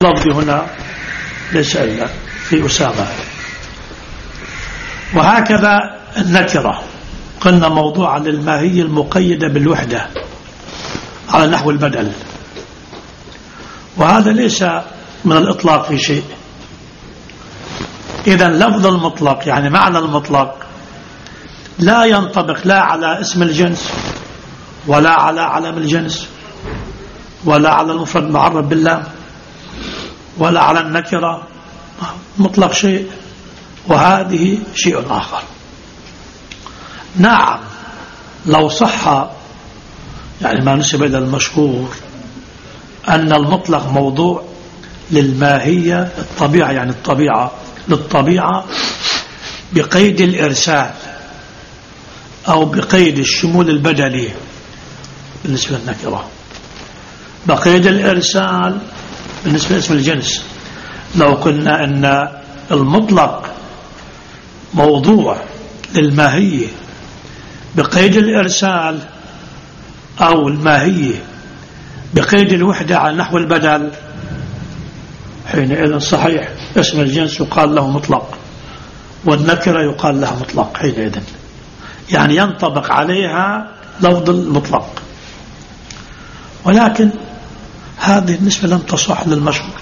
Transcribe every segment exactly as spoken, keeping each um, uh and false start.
لفظي هنا ليس إلا في أسامة. وهكذا النكرة قلنا موضوع للماهية المقيدة بالوحدة على نحو البدل، وهذا ليس من الإطلاق في شيء. إذن لفظ المطلق يعني معنى المطلق لا ينطبق لا على اسم الجنس ولا على علم الجنس ولا على المفرد المعرف باللام ولا على النكرة. مطلق شيء وهذه شيء آخر. نعم لو صح يعني ما نسب إلى المشهور أن المطلق موضوع للماهية الطبيعة، يعني الطبيعة للطبيعة بقيد الإرسال أو بقيد الشمول البدلي بالنسبة للنكرة، بقيد الإرسال بالنسبة لاسم الجنس. لو قلنا أن المطلق موضوع للماهية بقيد الإرسال أو الماهية بقيد الوحدة على نحو البدل، حينئذ صحيح اسم الجنس يقال له مطلق والنكرة يقال لها مطلق حينئذ، يعني ينطبق عليها لفظ المطلق. ولكن هذه النسبة لم تصح للمشهور،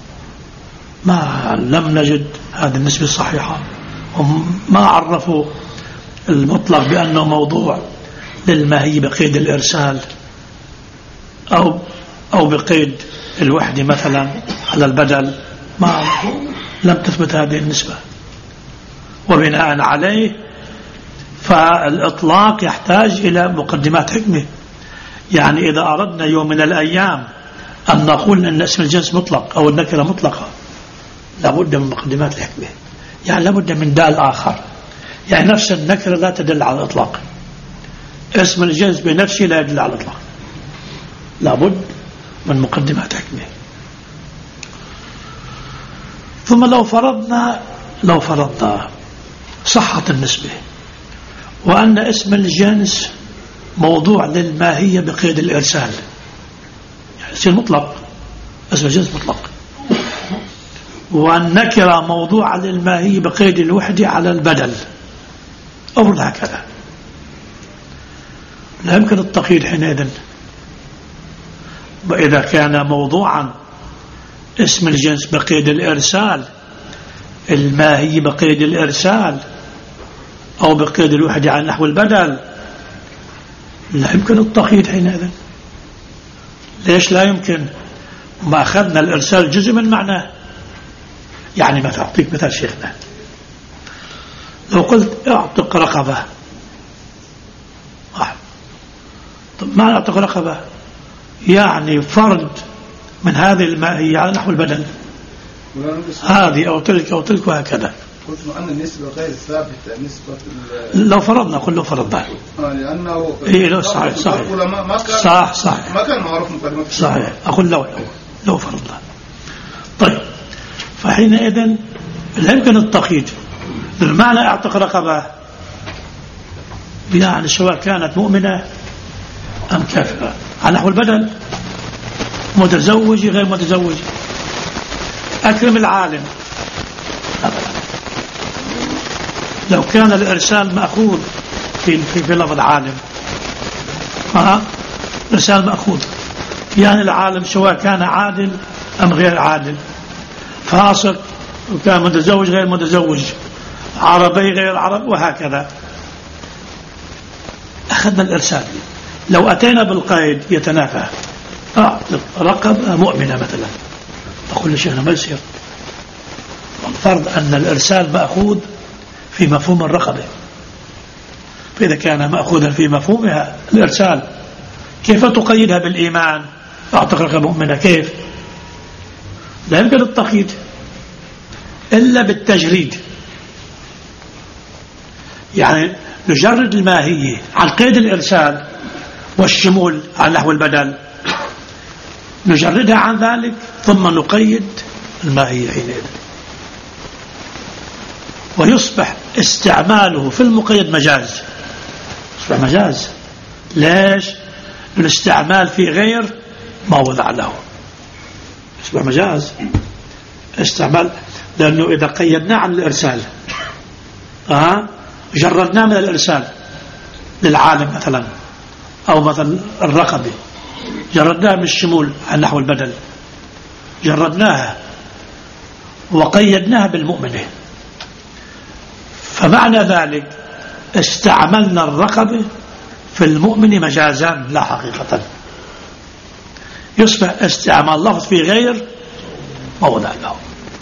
ما لم نجد هذه النسبة الصحيحة، وما عرفوا المطلق بأنه موضوع للماهية بقيد الإرسال أو أو بقيد الوحدة مثلا على البدل، ما لم تثبت هذه النسبة. وبناء عليه فالإطلاق يحتاج إلى مقدمات حكمة. يعني إذا أردنا يوم من الأيام أن نقول أن اسم الجنس مطلق أو النكرة مطلقة لابد من مقدمات الحكمة، يعني لابد من دال آخر. يعني نفس النكرة لا تدل على الإطلاق، اسم الجنس بنفسه لا يدل على الإطلاق، لابد من مقدمات حكمة. ثم لو فرضنا لو فرضنا صحة النسبة وأن اسم الجنس موضوع للماهية بقيد الإرسال، يعني يصير مطلق، اسم الجنس مطلق، والنكرة موضوع للماهية بقيد الوحدة على البدل، أفرض هكذا، لا يمكن التقييد حينئذ. وإذا كان موضوعا اسم الجنس بقيد الإرسال، الماهية بقيد الإرسال أو بقيد الوحدة على نحو البدل، لا يمكن التقييد حينئذ. ليش لا يمكن؟ ما أخذنا الإرسال جزء من معناه. يعني مثلا أعطيك مثال شيخنا، لو قلت أعطق رقبة، طب ما أعطق رقبة يعني فرد من هذه الماهية على نحو البدل، هذه أو تلك أو تلك وهكذا. قلت أن النسبة غير ثابتة. نسبة لو فرضنا كله فرضنا لأنه إيه لو صحيح صحيح ما كان صح صحيح ما كان معروف مقدمة صحيح. أقول لو لو لو فرضنا. طيب فحينئذ لا يمكن التقييد. بالمعنى أعتق رقبة يعني سواء كانت مؤمنة أم كافرة على نحو البدل، متزوج غير متزوج، أكرم العالم أبدا. لو كان الإرسال مأخوذ في في, في لفظ عالم، ها إرسال مأخوذ يعني العالم سواء كان عادل أم غير عادل، فاسق وكان متزوج غير متزوج، عربي غير عرب وهكذا، أخذنا الإرسال. لو أتينا بالقيد يتنافى، أعطق رقبة مؤمنة مثلا، أقول لشيخنا ما يصير، والفرض أن الإرسال مأخوذ في مفهوم الرقبة، فإذا كان مأخوذا في مفهومها الإرسال كيف تقيدها بالإيمان؟ أعطق رقبة مؤمنة، كيف؟ لا يمكن التقييد إلا بالتجريد، يعني نجرد الماهية عن قيد الإرسال والشمول على نحو البدل، نجردها عن ذلك ثم نقيد الماهية حينئذ، ويصبح استعماله في المقيد مجاز، يصبح مجاز. ليش؟ الاستعمال في غير ما وضع له، يصبح مجاز. استعمال لأنه إذا قيدناه عن الإرسال أه؟ جردناه من الإرسال للعالم مثلا، أو مثلا الرقبة جردناها من الشمول عن نحو البدل، جردناها وقيدناها بالمؤمنة، فمعنى ذلك استعملنا الرقبة في المؤمن مجازا لا حقيقة، يصبح استعمال لفظ في غير موضع له،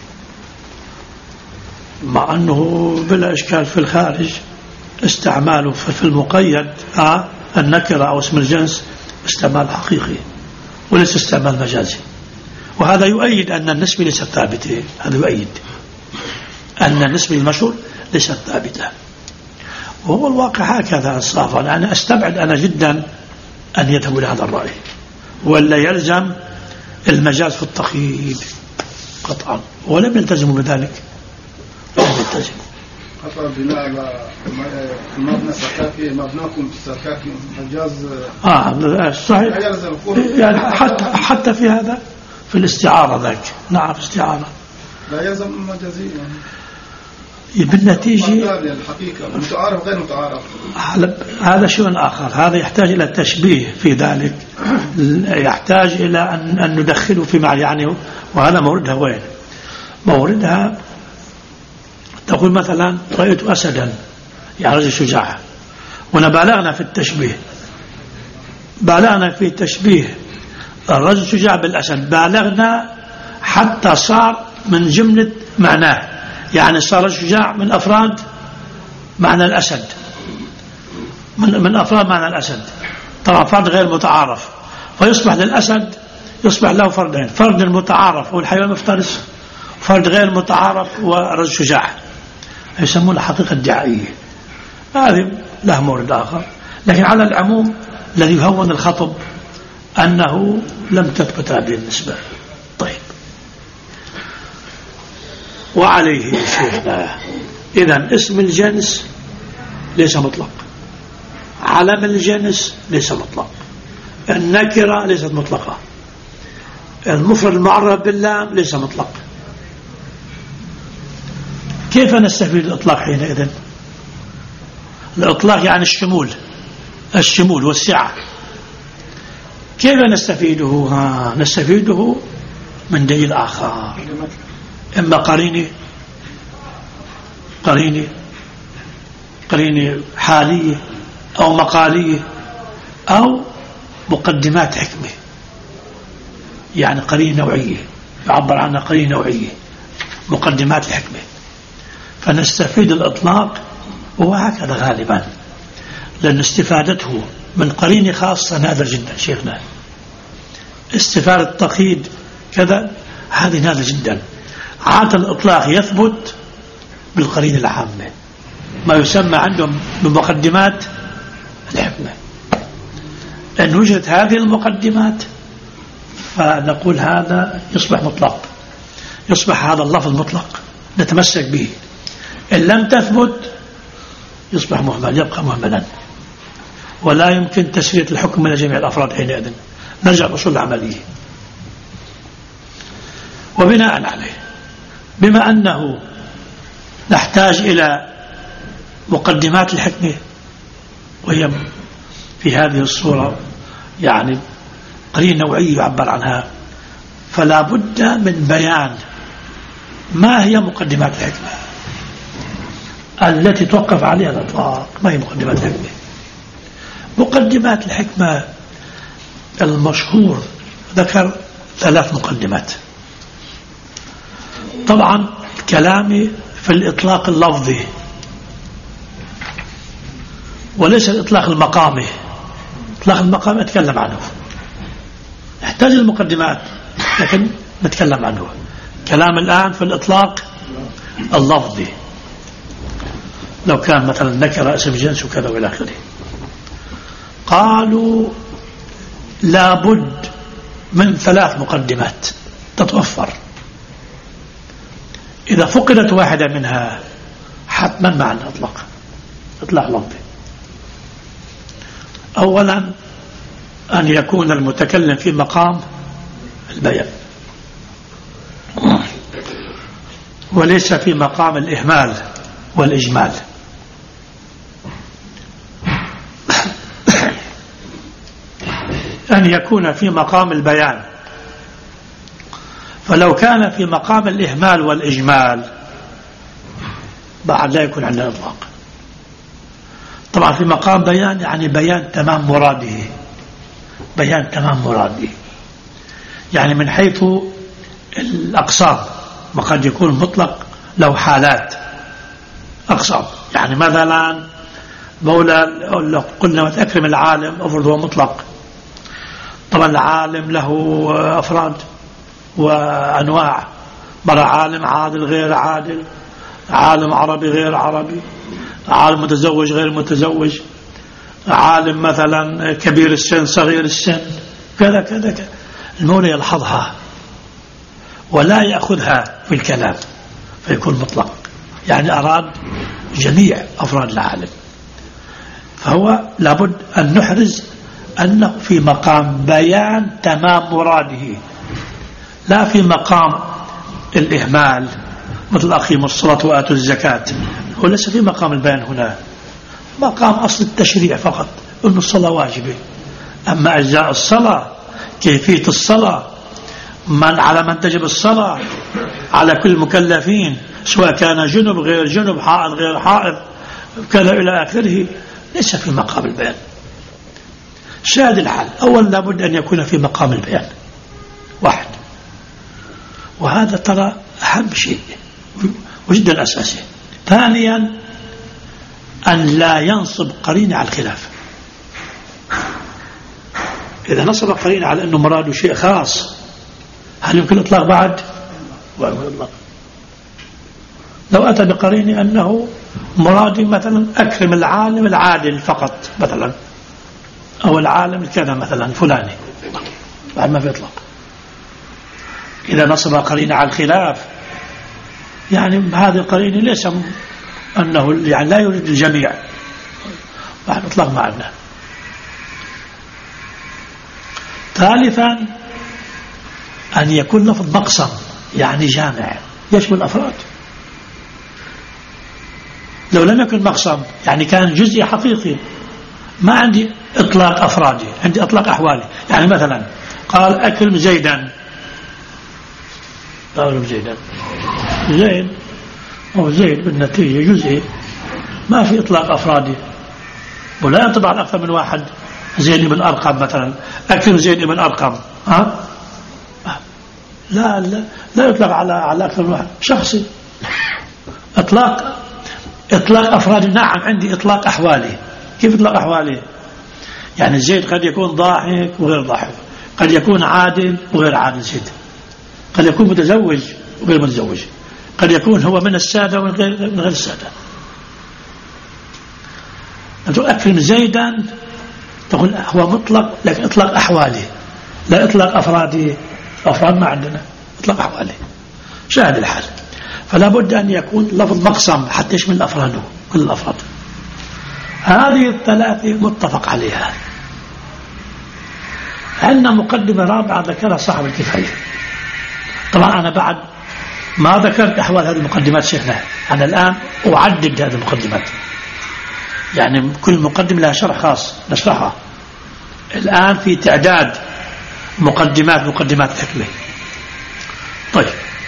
مع أنه بلا إشكال في الخارج استعماله في المقيد آه النكرة أو اسم الجنس استعمال حقيقي وليس استعمال مجازي. وهذا يؤيد أن النسبة ليست ثابتة، هذا يؤيد أن النسبة المشهور ليست ثابتة، وهو الواقع هكذا الصافة. أنا أستبعد أنا جدا أن يذهبوا لهذا الرأي، ولا يلزم المجاز في التقييد قطعا، ولم يلتزموا بذلك، لم يلتزموا. خطأ بناء على مبنى سكاكي، مبناكم سكاكي مجاز. آه صحيح، يعني حتى حتى في هذا في الاستعارة ذاك، نعم في استعارة لا يلزم مجازيا بالنتيجة الحقيقة متعارف غير متعارف. هذا شيء آخر، هذا يحتاج إلى تشبيه في ذلك، يحتاج إلى أن, أن ندخله في معنى يعني. وهذا موردها وين؟ موردها تقول مثلا رأيت أسدا، يعني رجل شجاع، ونبالغنا في التشبيه، بالغنا في تشبيه الرجل شجاع بالأسد، بالغنا حتى صار من جملة معناه، يعني صار الشجاع من أفراد معنى الأسد، من, من أفراد معنى الأسد، طبعا فرد غير متعارف، فيصبح للأسد يصبح له فردين، فرد المتعارف والحيوان المفترس، فرد غير متعارف ورجل شجاع، يسمونه حقيقة دعائية. هذه له مورد آخر، لكن على العموم الذي يهون الخطب أنه لم تثبت هذه النسبة. طيب، وعليه شيخنا إذن اسم الجنس ليس مطلق، علم الجنس ليس مطلق، النكرة ليست مطلقة، المفرد المعرف باللام ليس مطلق. كيف نستفيد الإطلاق حينئذ؟ الإطلاق يعني الشمول، الشمول والسعة. كيف نستفيده؟ ها نستفيده من دليل آخر، إما قرينة قرينة قرينة حالية أو مقالية أو مقدمات حكمة، يعني قرينة نوعية يعبر عنها قرينة نوعية، مقدمات الحكمة، فنستفيد الإطلاق. وهكذا غالبا، لأن استفادته من قرينة خاصة نادر جدا شيخنا، استفادة التقييد كذا هذه نادر جدا. عادة الإطلاق يثبت بالقرينة العامة، ما يسمى عندهم بمقدمات الحكمة. أن وجدت هذه المقدمات فنقول هذا يصبح مطلق، يصبح هذا اللفظ مطلق نتمسك به. إن لم تثبت يصبح مهمل، يبقى مهملا، ولا يمكن تسرية الحكم من جميع الأفراد حينئذ. نرجع لأصول العملية. وبناء عليه، بما أنه نحتاج إلى مقدمات الحكمة وهي في هذه الصورة يعني قرينة نوعية يعبر عنها، فلا بد من بيان ما هي مقدمات الحكمة التي توقف عليها الإطلاق. ما هي مقدمات الحكمة؟ مقدمات الحكمة المشهور ذكر ثلاث مقدمات. طبعا كلامي في الإطلاق اللفظي وليس الإطلاق المقامي. إطلاق المقامي أتكلم عنه، نحتاج المقدمات لكن نتكلم عنه. كلام الآن في الإطلاق اللفظي، لو كان مثلا نكرة اسم جنس وكذا وإلى آخره. قالوا لابد من ثلاث مقدمات تتوفر، إذا فقدت واحدة منها حتما معنى إطلاق إطلاق لفظي. أولا أن يكون المتكلم في مقام البيان، وليس في مقام الإهمال والإجمال. أن يكون في مقام البيان، فلو كان في مقام الإهمال والإجمال بعد لا يكون عندنا إطلاق. طبعا في مقام بيان يعني بيان تمام مراده، بيان تمام مراده يعني من حيث الأقسام، وقد يكون مطلق له حالات أقسام. يعني مثلا مولى لو قلنا متأكرم العالم أفرض هو مطلق، طبعا العالم له أفراد وأنواع، مرة عالم عادل غير عادل، عالم عربي غير عربي، عالم متزوج غير متزوج، عالم مثلا كبير السن صغير السن، كذا كذا كذا. المولى يلحظها ولا يأخذها في الكلام فيكون مطلق، يعني أراد جميع أفراد العالم. فهو لابد أن نحرز أنه في مقام بيان تمام مراده، لا في مقام الإهمال مثل أقيموا الصلاة وآتوا الزكاة. هو ليس في مقام البيان هنا، مقام أصل التشريع فقط، أن الصلاة واجبة. أما أجزاء الصلاة، كيفية الصلاة، من على من تجب الصلاة على كل المكلفين سواء كان جنب غير جنب، حائض غير حائض، كذا إلى آخره، ليس في مقام البيان. شاهد الحال أولا لابد أن يكون في مقام البيان واحد، وهذا ترى أهم شيء وجدا أساسي. ثانيا أن لا ينصب قرينة على الخلاف. إذا نصب قرينة على أنه مراده شيء خاص، هل يمكن إطلاق بعد؟ لو أتى بقرينة أنه مرادي مثلا أكرم العالم العادل فقط مثلا، أو العالم كذا مثلا فلاني، بعد ما في إطلاق. إذا نصب قرينة على الخلاف يعني هذه القرينة ليس أنه يعني لا يريد الجميع، بعد إطلاق ما عندنا. ثالثا أن يكون لفظ مقسم يعني جامع يشمل أفراد. لو لم يكن مقسم يعني كان جزء حقيقي، ما عندي إطلاق أفرادي، عندي إطلاق أحوالي. يعني مثلا قال أكرم زيدا، أكرم زيدا، زيد أو زيد بالنتيجة جزئي، ما في إطلاق أفرادي، ولا ينطبق على أكثر من واحد. زيد بن أرقم مثلا، أكرم زيد بن أرقم، ها؟ لا لا لا يطلق على على أكثر من واحد، شخصي. إطلاق إطلاق أفرادي نعم عندي إطلاق أحوالي. كيف إطلاق أحوالي؟ يعني زيد قد يكون ضاحك وغير ضاحك، قد يكون عادل وغير عادل زيد، قد يكون متزوج وغير متزوج، قد يكون هو من السادة ومن غير من غير السادة. أنت أكرم زيدا تقول هو مطلق، لكن إطلاق أحوالي لا إطلاق أفرادي. أفراد ما عندنا، إطلاق أحوالي. شاهد الحال. فلا بد أن يكون لفظ مقسم حتى يشمل الأفراد كل الأفراد. هذه الثلاثة متفق عليها. عندنا مقدمة رابعة ذكرها صاحب الكفاية. طبعا أنا بعد ما ذكرت أحوال هذه المقدمات شيخنا، أنا الآن أعدد هذه المقدمات، يعني كل مقدمة لها شرح خاص نشرحها. الآن في تعداد مقدمات مقدمات كتله. طيب،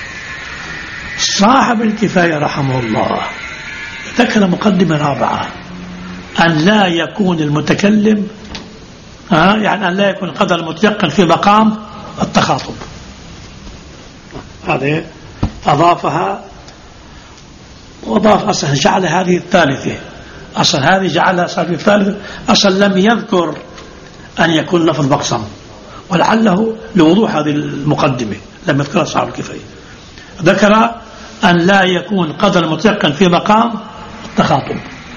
صاحب الكفاية رحمه الله ذكر مقدمة رابعة، أن لا يكون المتكلم آه يعني أن لا يكون قدر المتيقن في مقام التخاطب. هذه أضافها وأضاف أصلا جعل هذه الثالثة، أصلا هذه جعلها صاحب الثالثة، أصلا لم يذكر أن يكون لفظ مقسم، ولعله لوضوح هذه المقدمة لم يذكرها صاحب الكفاية. ذكر أن لا يكون قدر المتيقن في مقام التخاطب.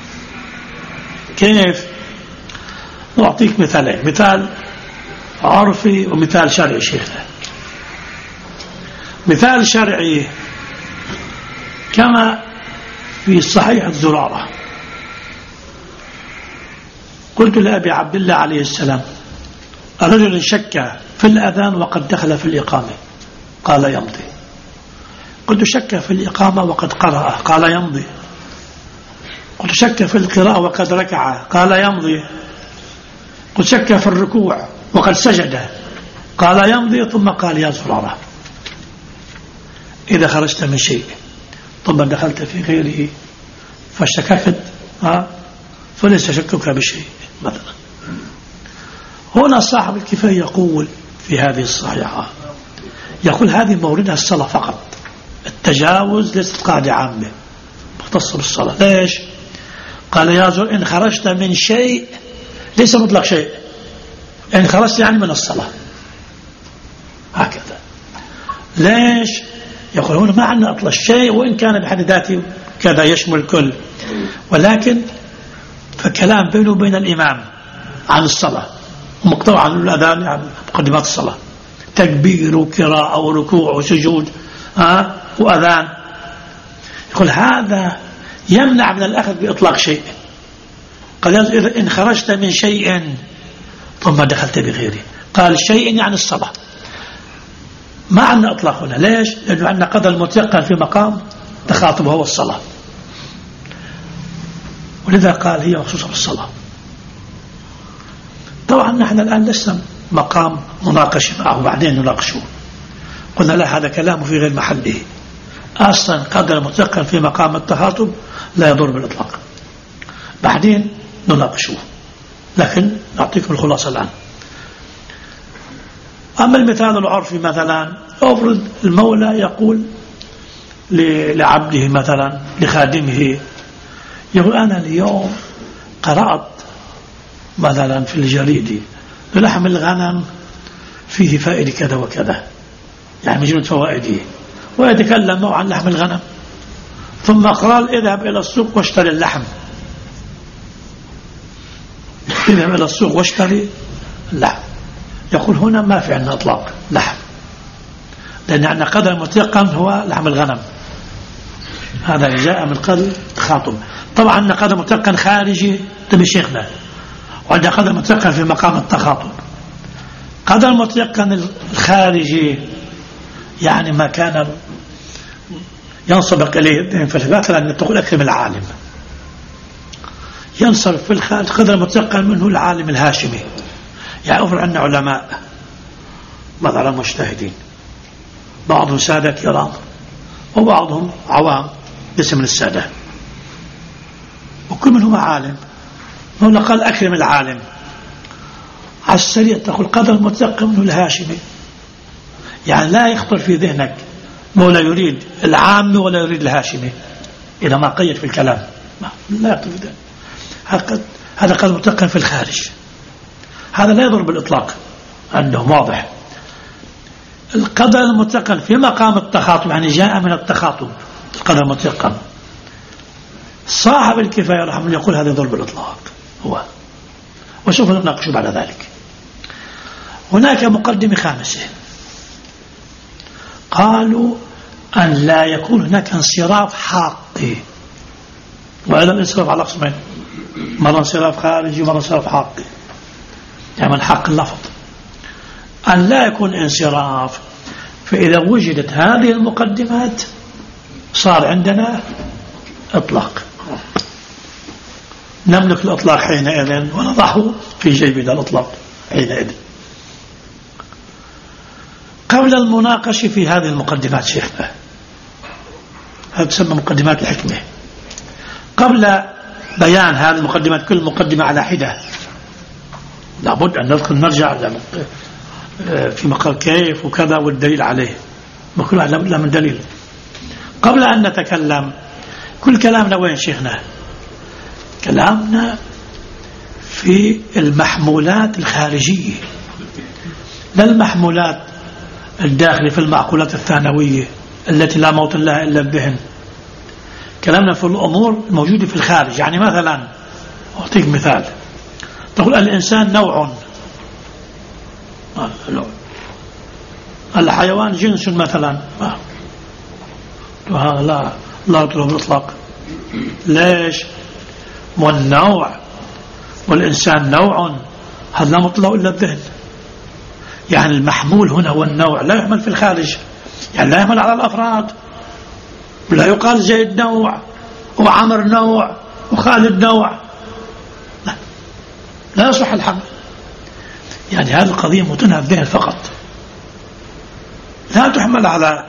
كيف؟ نعطيك مثالين، مثال عرفي ومثال شرعي شيخنا. مثال شرعي كما في صحيح الزرارة، قلت لأبي عبد الله عليه السلام رجل شك في الأذان وقد دخل في الإقامة، قال يمضي. قلت شك في الإقامة وقد قرأ قال يمضي. قلت شك في القراءة وقد ركع قال يمضي. قلت شك في الركوع وقد سجد قال يمضي. ثم قال يا زرارة إذا خرجت من شيء ثم دخلت في غيره فشككت فليس شكك بشيء مثلا. هنا صاحب الكفاية يقول في هذه الصحيحة يقول هذه موردها الصلاة فقط، التجاوز ليست قاعدة عامة مختصة بالصلاة. ليش؟ قال يا زر إن خرجت من شيء ليس مطلق شيء، إن خرجت يعني من الصلاة هكذا. ليش؟ يقول هنا ما عندنا أطلق الشيء وإن كان بحد ذاته كذا يشمل الكل، ولكن فكلام بينه وبين الإمام عن الصلاة ومقطوع عن الأذان عن مقدمات الصلاة، تكبير وقراءة وركوع وسجود ها وأذان. يقول هذا يمنع من الأخذ بإطلاق شيء. قال إذا إن خرجت من شيء ثم دخلت بغيره، قال شيء يعني الصلاة، ما عندنا إطلاق هنا. ليش؟ لأنه عندنا قدر المتيقن في مقام تخاطب هو الصلاة، ولذا قال هي مخصوصة بالصلاة. طبعا نحن الآن لسنا مقام مناقشة معه بعدين نناقشه، قلنا لا هذا كلام في غير محله، أصلا قدر متيقن في مقام التخاطب لا يضر بالإطلاق، بعدين نناقشه، لكن نعطيكم الخلاصة الآن. أما المثال العرفي مثلا، أفرض المولى يقول لعبده مثلا لخادمه، يقول أنا اليوم قرأت مثلا في الجريدة لحم الغنم فيه فائدة كذا وكذا، يعني مجموعة فوائده، ويتكلم معه عن لحم الغنم، ثم قال اذهب إلى السوق واشتري اللحم، اذهب إلى السوق واشتري اللحم. يقول هنا ما في عندنا إطلاق لحم، لأن عندنا قدر متيقن هو لحم الغنم، هذا جاء من قدر تخاطب. طبعا عندنا قدر متيقن خارجي تبي شيخنا، وعندنا قدر متيقن في مقام التخاطب. قدر متيقن الخارجي يعني ما كان ينصبق إليه في الثبات، لأن تقول أكرم العالم، ينصب في الخارج قدر متيقن منه العالم الهاشمي. يعني أفرع عندنا علماء مثلا مجتهدين، بعضهم سادة كرام وبعضهم عوام باسم السادة، وكل منهم عالم. هنا قال أكرم العالم، على السريع تقول قدر متيقن منه الهاشمي، يعني لا يخطر في ذهنك ولا يريد العام ولا يريد الهاشمي إذا ما قيد في الكلام، لا يخطر في ذهنك. هذا قدر متيقن في الخارج، هذا لا يضر بالإطلاق عندهم واضح. القدر المتيقن في مقام التخاطب يعني جاء من التخاطب، القدر المتيقن. صاحب الكفاية رحمه الله يقول هذا يضر بالإطلاق هو، وسوف نناقش بعد ذلك. هناك مقدمة خامسة، قالوا أن لا يكون هناك انصراف حقي، وهذا الانصراف على قسمين، مرة انصراف خارجي ومرة انصراف حقي، يعني من حق اللفظ. أن لا يكون انصراف، فإذا وجدت هذه المقدمات صار عندنا إطلاق، نملك الإطلاق حينئذ ونضعه في جيبنا الإطلاق حينئذ. قبل المناقشة في هذه المقدمات شيخنا، هذا تسمى مقدمات الحكمة، قبل بيان هذه المقدمات كل مقدمة على حدة لابد أن ندخل نرجع في مقال كيف وكذا والدليل عليه، وكل واحد لا من دليل. قبل أن نتكلم، كل كلامنا وين شيخنا؟ كلامنا في المحمولات الخارجية، لا المحمولات الداخلة في المعقولات الثانوية التي لا موطن لها إلا الذهن. كلامنا في الأمور الموجودة في الخارج. يعني مثلا أعطيك مثال، تقول الإنسان نوع، الحيوان جنس مثلا، هذا لا لا يطلب الإطلاق. ليش؟ والنوع والإنسان نوع، هذا لا مطلق إلا الذهن. يعني المحمول هنا هو النوع، لا يحمل في الخارج، يعني لا يحمل على الأفراد، لا يقال زيد نوع وعمر نوع وخالد نوع، لا, لا يصح الحمل. يعني هذه القضية متنهى بذهن فقط، لا تحمل على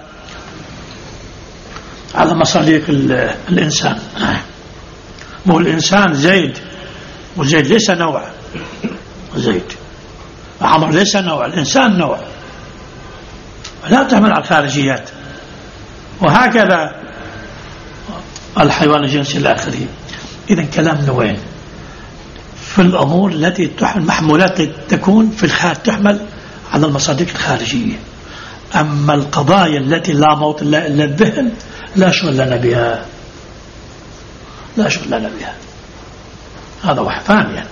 على مصالح الإنسان. مو الإنسان زيد، وزيد ليس نوع، زيد وعمر ليس نوع، الإنسان نوع، لا تحمل على الخارجيات. وهكذا الحيوان الجنسي إلى آخره. إذن كلام نوعين في الأمور التي تحمل، محمولات تكون في الخارج تحمل على المصادر الخارجية. أما القضايا التي لا موت إلا الذهن لا شغل لنا بها، لا شغل لنا بها. هذا واحد. ثانيا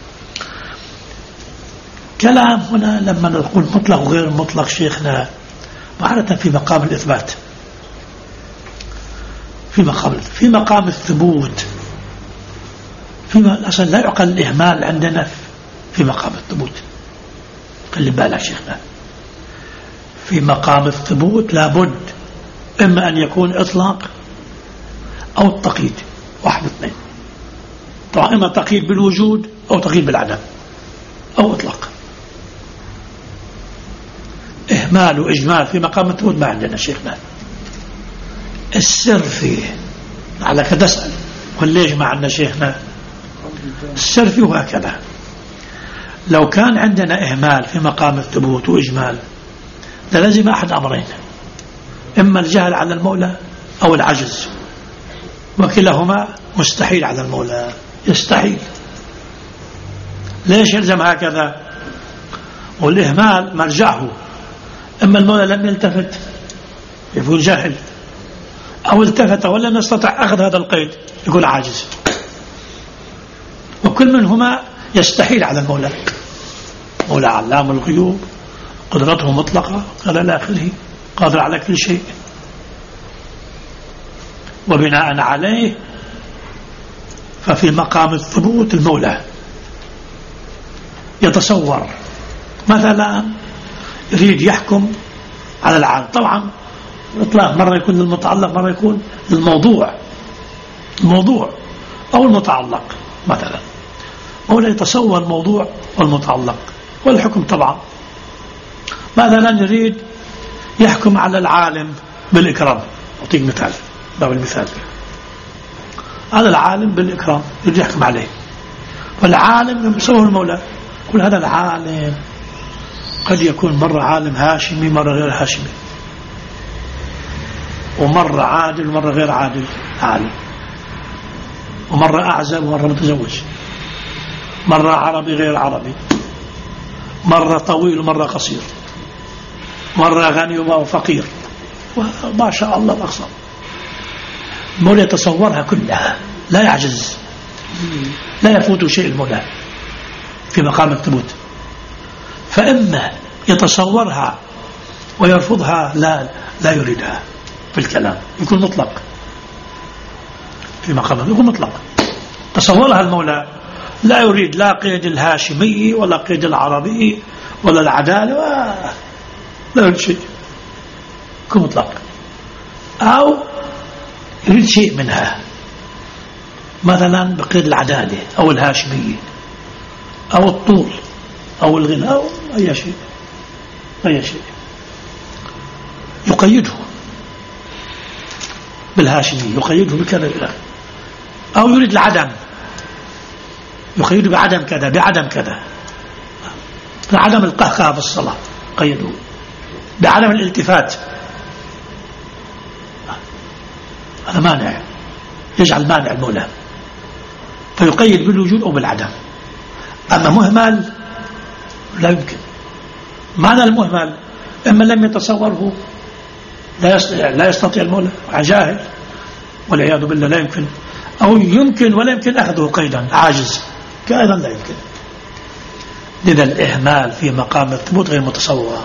كلام هنا لما نقول مطلق وغير مطلق شيخنا معرفة في مقام الإثبات، في مقام في مقام الثبوت، فيما أصلا لا يعقل الإهمال عندنا في مقام الثبوت. خلي بالك شيخنا، في مقام الثبوت لابد إما أن يكون إطلاق أو التقييد، واحد من اثنين. طبعا إما تقييد بالوجود أو تقييد بالعدم أو إطلاق. إهمال وإجمال في مقام الثبوت ما عندنا شيخنا. السر فيه لعلك تسأل وليش ما عندنا شيخنا السر فيه هكذا. لو كان عندنا إهمال في مقام الثبوت وإجمال لازم أحد أمرين، إما الجهل على المولى أو العجز، وكلاهما مستحيل على المولى، يستحيل. ليش يلزم هكذا؟ والإهمال مرجعه إما المولى لم يلتفت يكون جاهل، أو التفت ولم يستطع أخذ هذا القيد يقول عاجز. وكل منهما يستحيل على المولى. مولى علام الغيوب، قدرته مطلقة، قال إلى آخره، قادر على كل شيء. وبناء عليه ففي مقام الثبوت المولى يتصور مثلا يريد يحكم على العالم. طبعا الإطلاق مرة يكون للمتعلق، مرة يكون للموضوع، الموضوع أو المتعلق. مثلا مولى يتصور الموضوع والمتعلق والحكم. طبعا مثلا يريد يحكم على العالم بالإكرام. أعطيك مثال، باب المثال، هذا العالم بالإكرام يريد يحكم عليه، والعالم يصور المولى يقول هذا العالم قد يكون مرة عالم هاشمي مرة غير هاشمي، ومرة عادل ومرة غير عادل عالم، ومرة أعزب ومرة متزوج، مرة عربي غير عربي، مرة طويل ومرة قصير، مرة غني ومرة فقير، وما شاء الله الأقصى. المولى يتصورها كلها، لا يعجز، لا يفوت شيء المولى في مقام الثبوت. فإما يتصورها ويرفضها، لا لا يريدها في الكلام، يكون مطلق في مقام، يكون مطلق. تصورها المولى لا يريد لا قيد الهاشمي ولا قيد العربي ولا العدالة، لا يريد شيء، يكون مطلق. أو يريد شيء منها، مثلا بقيد العدالة أو الهاشمية أو الطول أو الغنى أو أي شيء، أي شيء يقيده بالهاشمي، يقيده بكذا، أو يريد العدم يقيده بعدم كذا بعدم كذا، بعدم القهقه في الصلاة قيده، بعدم الالتفات، هذا مانع، يجعل مانع المولى، فيقيد بالوجود أو بالعدم. أما مهمل لا يمكن. معنى المهمل إما لم يتصوره، لا يستطيع, لا يستطيع المولى، جاهل والعياذ بالله لا يمكن، أو يمكن ولا يمكن أخذه قيدا، عاجز كأيضا لا يمكن. لذا الإهمال في مقام الثبوت غير متصور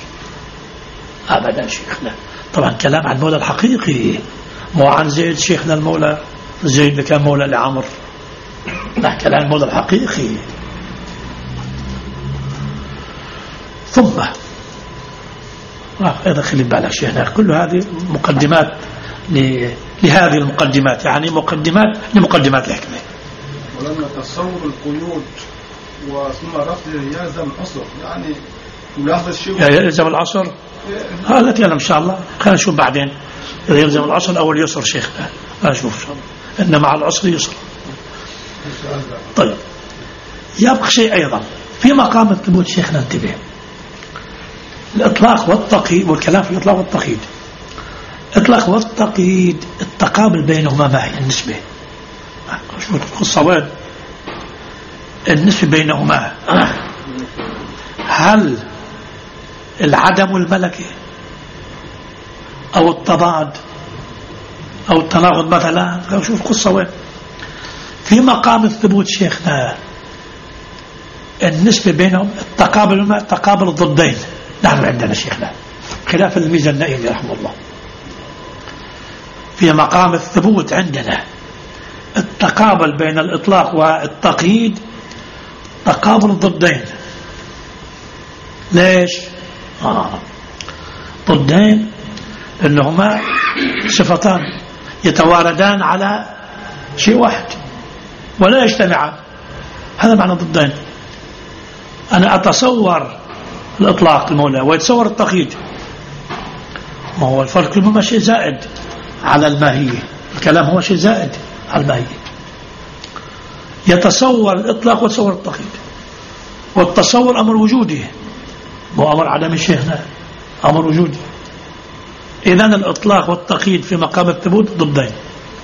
أبدا شيخنا. طبعا كلام عن المولى الحقيقي، مو عن زيد شيخنا المولى زيد كان مولى لعمر، لا، كلام المولى الحقيقي. ثم أيضا خلي بالك شيخنا، كل هذه مقدمات لهذه المقدمات، يعني مقدمات لمقدمات الحكمة. ولما تصور القيود وثم رفض يلزم العصر، يعني ملاحظة الشيء يلزم العصر هذا يتكلم إن شاء الله، خلينا نشوف بعدين إذا يلزم العصر أو اليسر شيخنا، نشوف إن شاء الله إن مع العصر يسر. طيب يبقى شيء أيضا في مقام الثبوت شيخنا، انتبه، الإطلاق والتقييد، والكلام في الإطلاق والتقييد. إطلاق والتقييد التقابل بينهما ما هي النسبة؟ شو القصة وين النسبة بينهما؟ هل العدم والملكة أو التضاد أو التناقض مثلا؟ شوف القصة وين. في مقام الثبوت شيخنا النسبة بينهم التقابل، تقابل الضدين. نحن عندنا شيخنا خلاف الميزانيين رحمه الله، في مقام الثبوت عندنا التقابل بين الإطلاق والتقييد تقابل الضدين. ليش؟ آه. ضدين إنهما صفتان يتواردان على شيء واحد ولا يجتمعان، هذا معنى ضدين. أنا أتصور الإطلاق المولى ويتصور التقييد، ما هو الفرق هو شيء زائد على الماهية، الكلام هو شيء زائد على الماهية. يتصور الإطلاق ويتصور التقييد، والتصور أمر وجودي مو أمر عدم شيخنا، أمر وجودي. إذن الإطلاق والتقييد في مقام الثبوت ضدين.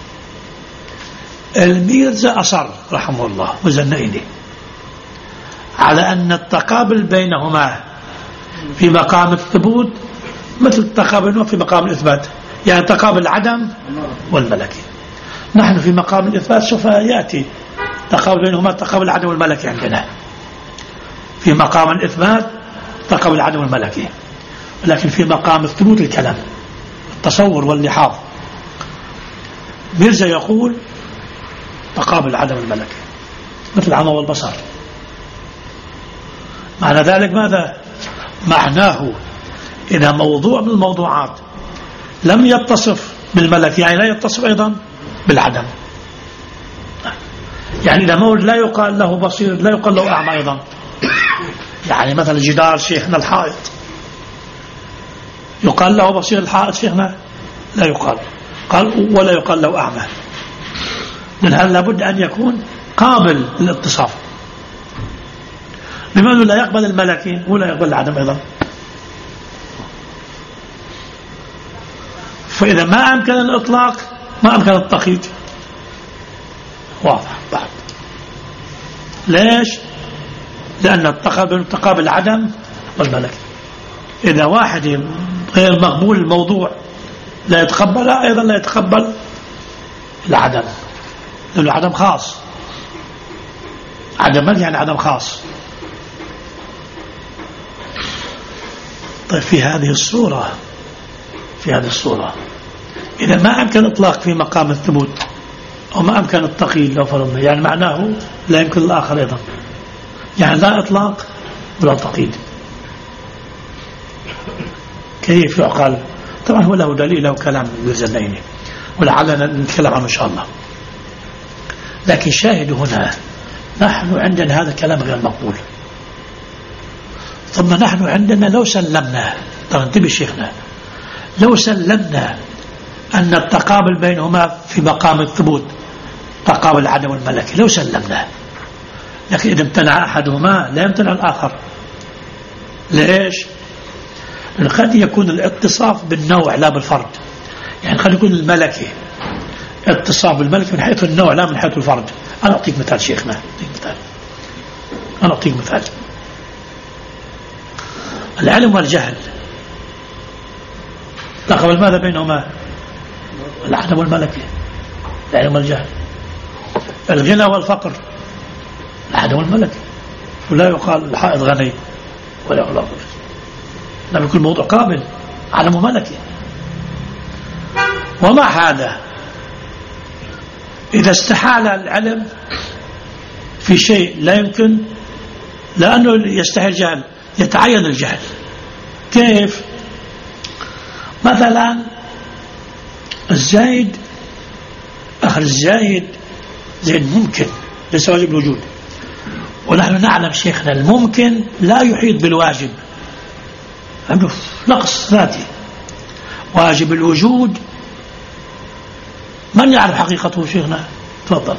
الميرزا أصر رحمه الله وزنيني على أن التقابل بينهما في مقام الثبوت مثل التقابل في مقام الإثبات، يعني تقابل العدم والملكي. نحن في مقام الإثبات سوف يأتي تقابل بينهما تقابل العدم والملكي عندنا، في مقام الإثبات تقابل العدم والملكي، لكن في مقام الثبوت الكلام التصور واللحاظ. ميرزا يقول تقابل العدم والملكي مثل العمى والبصر. معنى ذلك ماذا؟ معناه إذا موضوع من الموضوعات لم يتصف بالملك يعني لا يتصف أيضا بالعدم. يعني إذا موجود لا يقال له بصير لا يقال له أعمى أيضا. يعني مثلا جدار شيخنا الحائط يقال له بصير، الحائط شيخنا لا يقال، قال ولا يقال له أعمى، لأن لابد أن يكون قابل للاتصاف. لماذا لا يقبل الملكين ولا يقبل العدم أيضا؟ فإذا ما أمكن الإطلاق ما أمكن التقييد. واضح بعد. ليش؟ لأن التقابل تقابل العدم والملك. إذا واحد غير مقبول الموضوع لا يتقبل أيضا لا يتقبل العدم، لأن العدم خاص، عدم ملك يعني عدم خاص. طيب في هذه الصورة في هذه الصورة إذا ما أمكن الإطلاق في مقام الثبوت أو ما أمكن التقييد لو فرضنا، يعني معناه لا يمكن الآخر أيضا، يعني لا إطلاق ولا تقييد. كيف يعقل؟ طبعا هو له دليل وكلام بالزنيني ولعلنا نتكلم عنه إن شاء الله. لكن شاهد هنا نحن عندنا هذا الكلام غير مقبول. ثم نحن عندنا لو سلمنا، ترى انتبه شيخنا، لو سلمنا أن التقابل بينهما في مقام الثبوت تقابل العدم والملكي، لو سلمنا، لكن إذا امتنع أحدهما لا يمتنع الآخر. ليش؟ قد يكون الاتصاف بالنوع لا بالفرد، يعني قد يكون الملكي اتصاف بالملك من حيث النوع لا من حيث الفرد. أنا أعطيك مثال شيخنا، أعطيك مثال أنا أعطيك مثال العلم والجهل تقابل ماذا بينهما؟ العدم والملكي، العلم والجهل. الغنى والفقر العدم والملكي، ولا يقال الحائط غني ولا يقال فقر، لم يكن موضوع قابل عدم وملكي. ومع هذا إذا استحال العلم في شيء لا يمكن، لأنه يستحيل الجهل يتعين الجهل. كيف؟ مثلا الزايد آخر الزايد زين ممكن ليس واجب الوجود، ونحن نعلم شيخنا الممكن لا يحيط بالواجب، عنده نقص ذاتي. واجب الوجود من يعرف حقيقته شيخنا؟ تفضل.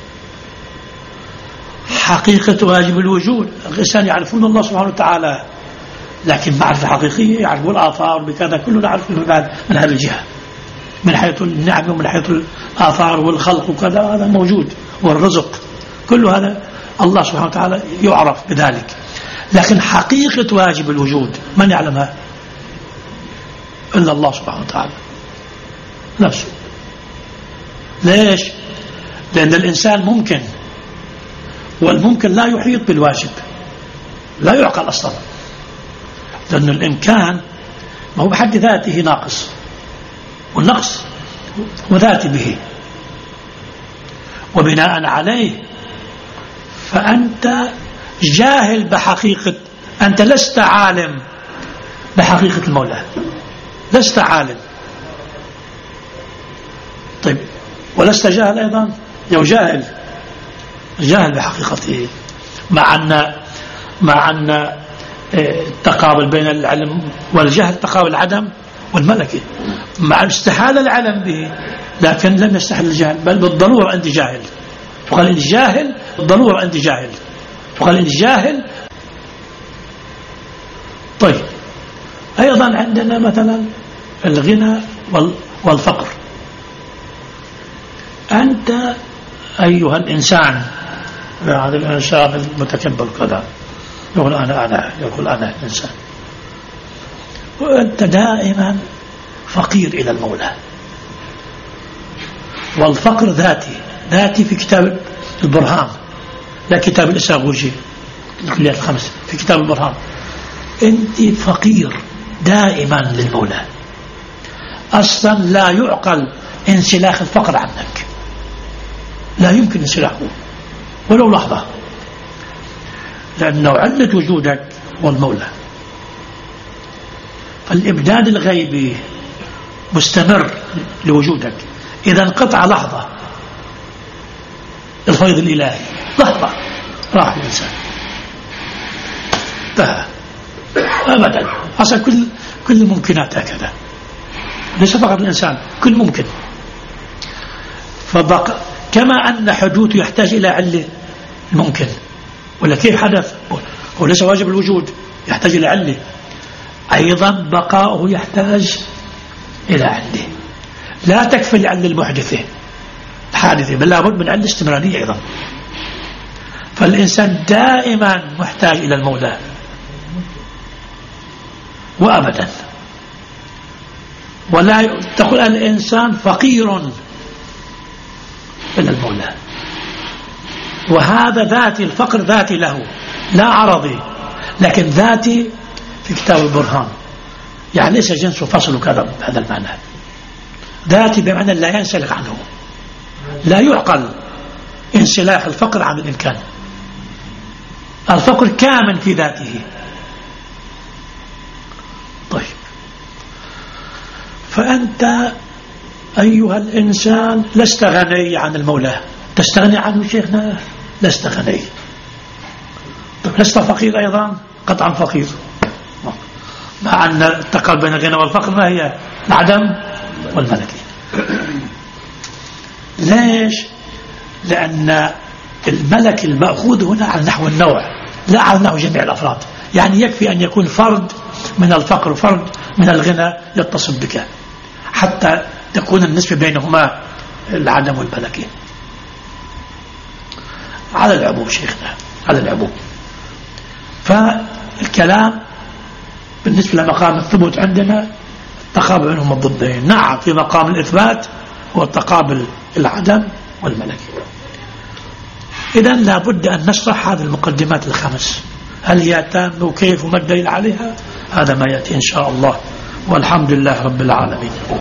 حقيقة واجب الوجود الإنسان يعرفون الله سبحانه وتعالى، لكن معرفة حقيقية يعرفون الآثار بكذا كله نعرف من من هذه الجهة، من حيث النعم ومن حيث الآثار والخلق وكذا، هذا موجود، والرزق كل هذا الله سبحانه وتعالى يعرف بذلك. لكن حقيقة واجب الوجود من يعلمها؟ إلا الله سبحانه وتعالى نفسه. ليش؟ لأن الإنسان ممكن، والممكن لا يحيط بالواجب، لا يعقل أصلا، لأن الإمكان ما هو بحد ذاته ناقص، والنقص هو ذاتي به، وبناء عليه فأنت جاهل بحقيقة، أنت لست عالم بحقيقة المولى، لست عالم. طيب ولست جاهل أيضا، لو جاهل جاهل بحقيقته، مع أن مع أن التقابل بين العلم والجهل تقابل العدم والملكة، مع استحال العلم به، لكن لم يستحل الجهل، بل بالضرورة أنت جاهل. تقال أنت جاهل بالضرورة، أنت جاهل، تقال أنت جاهل. طيب أيضا عندنا مثلا الغنى والفقر. أنت أيها الإنسان، هذا الإنسان المتكبر كذا يقول أنا أنا يقول أنا إنسان، وأنت دائما فقير إلى المولى. والفقر ذاتي ذاتي في كتاب البرهان، لا كتاب الإساغوجي الكليات الخمس، في كتاب البرهان أنت فقير دائما للمولى. أصلا لا يعقل انسلاخ الفقر عنك، لا يمكن انسلاخه ولو لحظة، لأنه علة وجودك والمولى. فالإبداد الغيبي مستمر لوجودك، إذا انقطع لحظة الفيض الإلهي، لحظة راح الإنسان انتهى أبدا. أصلا كل كل الممكنات هكذا، ليس فقط الإنسان، كل ممكن. فبقى كما أن حدوثه يحتاج إلى علة ممكن، ولا كيف حدث هو ليس واجب الوجود، يحتاج إلى علة، أيضا بقاؤه يحتاج إلى علة. لا تكفي العلة المحدثة الحادثة، بل لابد من علة استمرارية أيضا. فالإنسان دائما محتاج إلى المولى وأبدا، ولا تقول الإنسان فقير إلى المولى، وهذا ذاتي، الفقر ذاتي له لا عرضي، لكن ذاتي في كتاب البرهان، يعني ليس جنسه فصل كذا بهذا المعنى. ذاتي بمعنى لا ينسلخ عنه، لا يعقل انسلاخ الفقر عن الإمكان، الفقر كامن في ذاته. طيب فأنت أيها الإنسان لست غني عن المولى، تستغني عنه شيخنا؟ لست غني. طيب لست فقير أيضا؟ قطعا فقير، مع أن التقابل بين الغنى والفقر ما هي؟ العدم والملكة. ليش؟ لأن الملك المأخوذ هنا على نحو النوع، لا على نحو جميع الأفراد. يعني يكفي أن يكون فرد من الفقر وفرد من الغنى يتصل بك حتى تكون النسبة بينهما العدم والملكة. على العموم شيخنا، على العموم. فالكلام بالنسبة لمقام الثبوت عندنا التقابل بينهم الضدين. نعم في مقام الإثبات هو التقابل العدم والملكة. إذن لابد أن نشرح هذه المقدمات الخمس، هل هي تامة وكيف وما الدليل عليها، هذا ما يأتي إن شاء الله، والحمد لله رب العالمين.